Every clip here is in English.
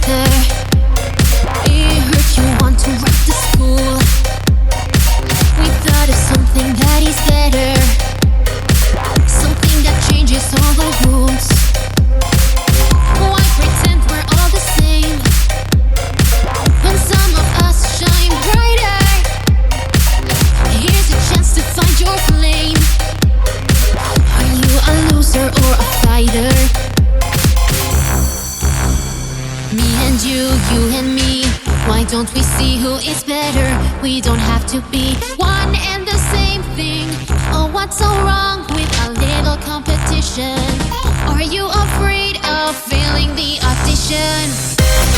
together. It hurts, you want to wreck the school. We thought of something that is better, something that changes all the rules. Why pretend we're all the same when some of us shine brighter? Here's a chance to find your flame. Are you a loser or a fighter? Me and you and me. Why don't we see who is better? We don't have to be one and the same thing. Oh, what's so wrong with a little competition? Are you afraid of failing the audition?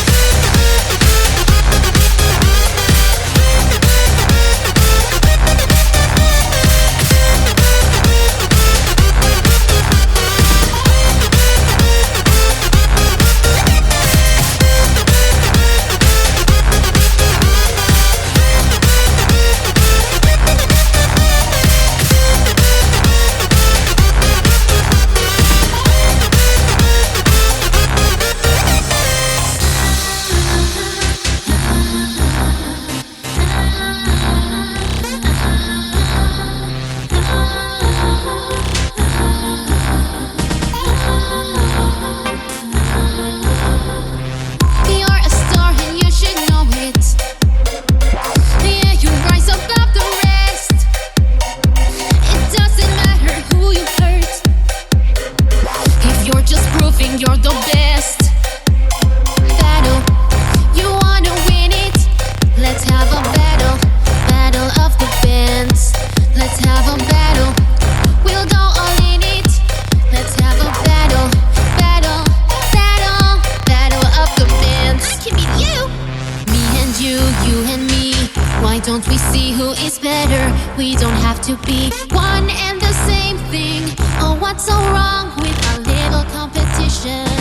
You're the best. Battle, you wanna win it? Let's have a battle, battle of the bands. Let's have a battle, we'll go all in it. Let's have a battle, battle, battle, battle of the bands. I can beat you. Me and you and me. Why don't we see who is better? We don't have to be one and the same thing. Oh, what's so wrong with a little competition?